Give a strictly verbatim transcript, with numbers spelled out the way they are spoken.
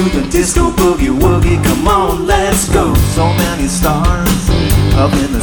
the disco boogie woogie. Come on, let's go. So many stars up in